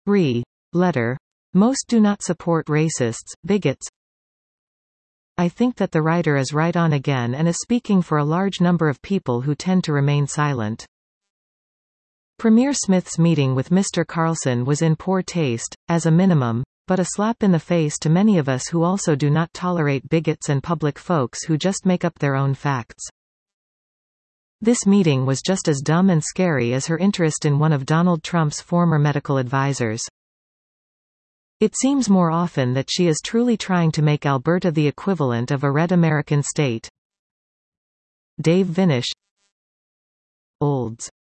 Letter. Most do not support racists, bigots. I think that the writer is right on again and is speaking for a large number of people who tend to remain silent. Premier Smith's meeting with Mr. Carlson was in poor taste, as a minimum, but a slap in the face to many of us who also do not tolerate bigots and public folks who just make up their own facts. This meeting was just as dumb and scary as her interest in one of Donald Trump's former medical advisors. It seems more often that she is truly trying to make Alberta the equivalent of a red American state. Dave Vinish, Olds.